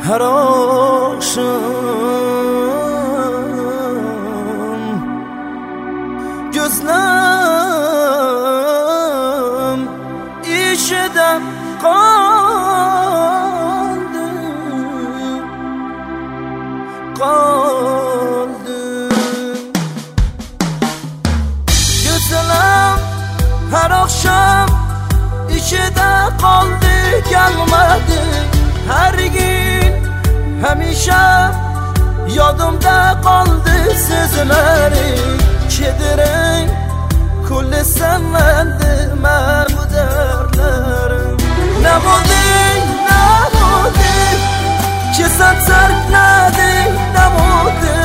هر آخشام gözlerim işeden kaldı Gözlerim her akşam işede kaldı gelmedi Her gün hemişe yadımda kaldı sözleri Kedirin kulli senmendim ben bu derlerim Ne oldu ki sen terkledin Ne oldu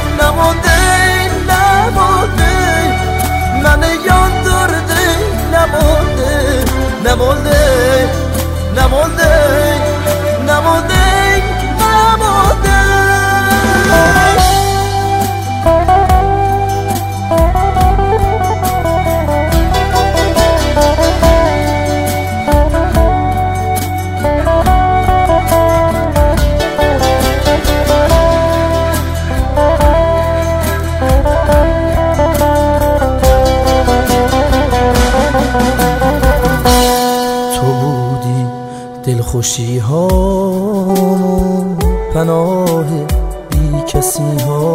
Beni yandırdın Ne oldu دلخوشی ها پناه بی کسی ها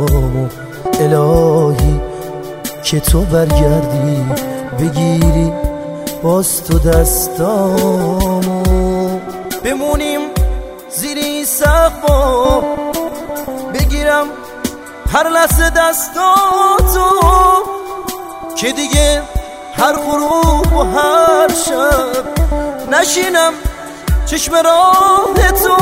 الهی که تو برگردی بگیری باز تو دستامو بمونیم زیری سقفا بگیرم هر لحظه دستاتو که دیگه هر غروب و هر شب نشینم چشم راه تو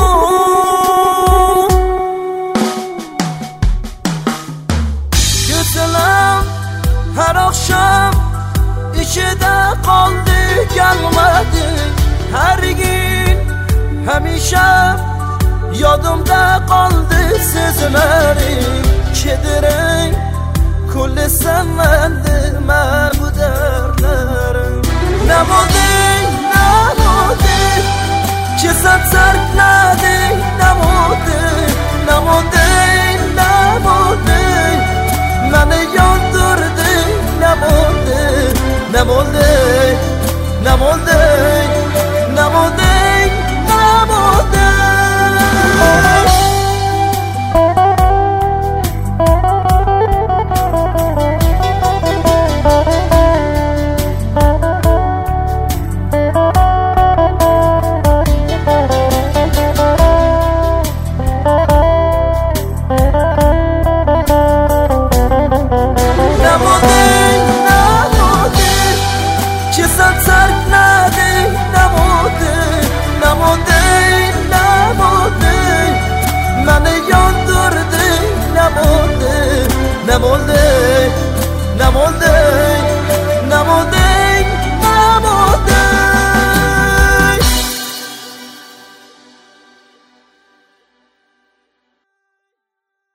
Gözlerim her akşam içinde kaldı gelmedi Her gün hemişe yadımda kaldı sözleri Kedirin kulli senmendim ben bu derlerim Ne oldu